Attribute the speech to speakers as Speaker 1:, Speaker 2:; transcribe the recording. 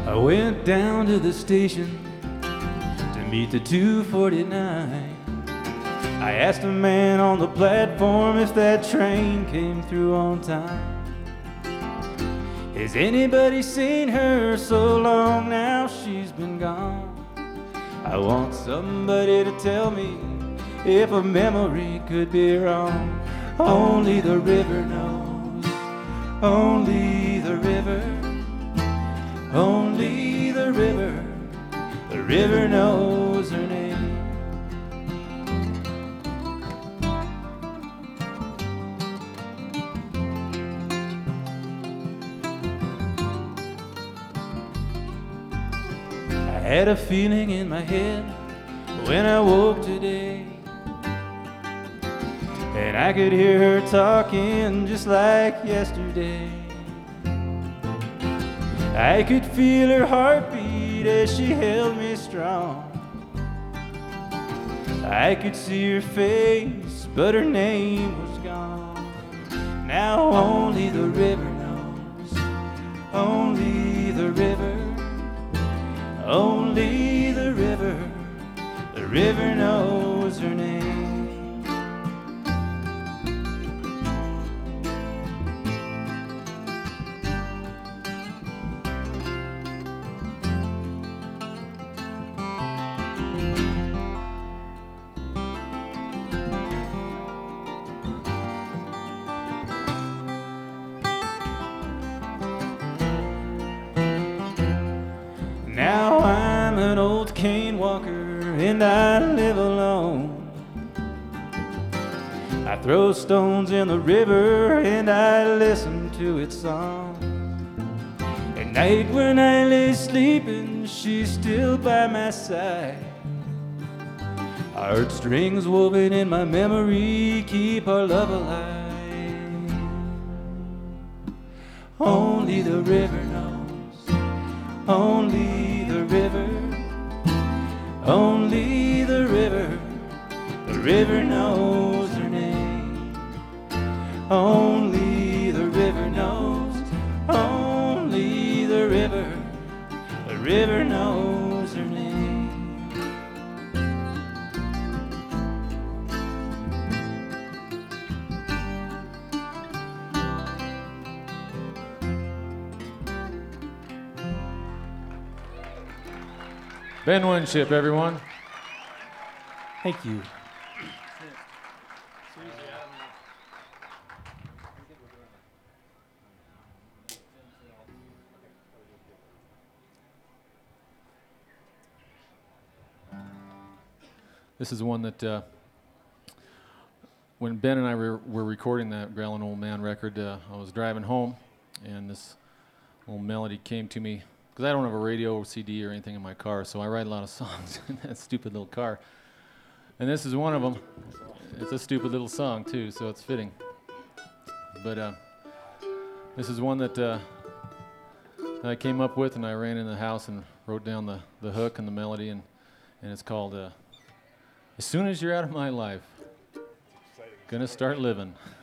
Speaker 1: I went down to the station to meet the 249. I asked a man on the platform if that train came through on time. Has anybody seen her? So long now she's been gone. I want somebody to tell me if a memory could be wrong. Only the river knows. Only the river. Only the river. The river knows her name. I had a feeling in my head when I woke today, and I could hear her talking just like yesterday. I could feel her heartbeat as she held me strong. I could see her face, but her name was gone. Now only the river knows. Only the river. Only the river knows her name. Now I'm an old cane walker and I live alone. I throw stones in the river and I listen to its song. At night when I lay sleeping, she's still by my side. Heartstrings woven in my memory keep our love alive. Only the river knows. Only the river. Only the river knows her name. Only the river knows. Only the river knows her name.
Speaker 2: Ben Winship, everyone.
Speaker 1: Thank you.
Speaker 2: This is one that when Ben and I were recording that Growlin' Old Man record, I was driving home, and this little melody came to me, because I don't have a radio or CD or anything in my car, so I write a lot of songs in that stupid little car. And this is one of them. It's a stupid little song, too, so it's fitting. But this is one that I came up with, and I ran in the house and wrote down the hook and the melody, and it's called As Soon As You're Out of My Life, Gonna Start Living.